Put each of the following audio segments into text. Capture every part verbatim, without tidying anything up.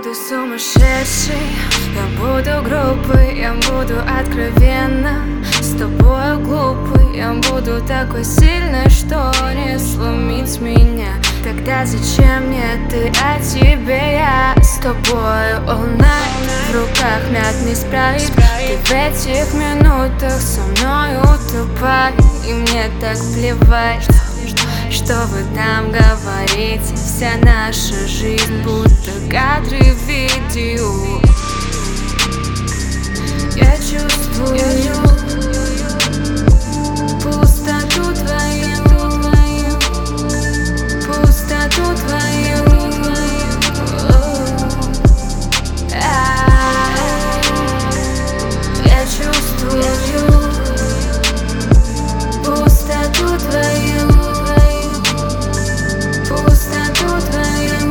буду сумасшедшей, я буду грубой, я буду откровенна с тобой глупой. Я буду такой сильной, что не сломить меня. Тогда зачем мне ты, а тебе я? С тобой all night, в руках мятный спрайт. Ты в этих минутах со мной утопай. И мне так плевать, что вы там говорите. Вся наша жизнь будто кадры в видео. Я чувствую пустоту твою, пустоту твою. Я чувствую пустоту твою, пустоту твою.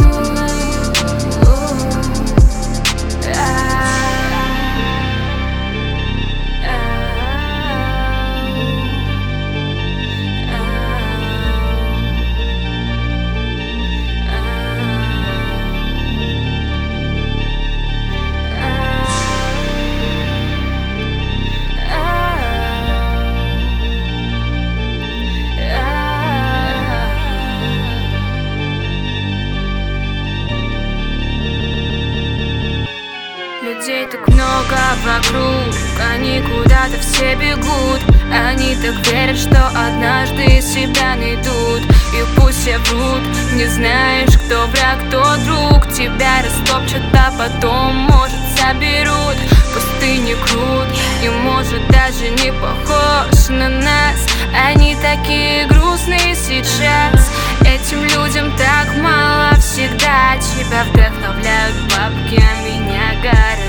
Людей так много вокруг, они куда-то все бегут. Они так верят, что однажды себя найдут. И пусть все врут, не знаешь, кто враг, кто друг. Тебя растопчут, а потом, может, соберут. В пустыне крут, и может даже не похож на нас. Они такие грустные сейчас. Этим людям так мало всегда. Тебя вдохновляют бабки, а меня горят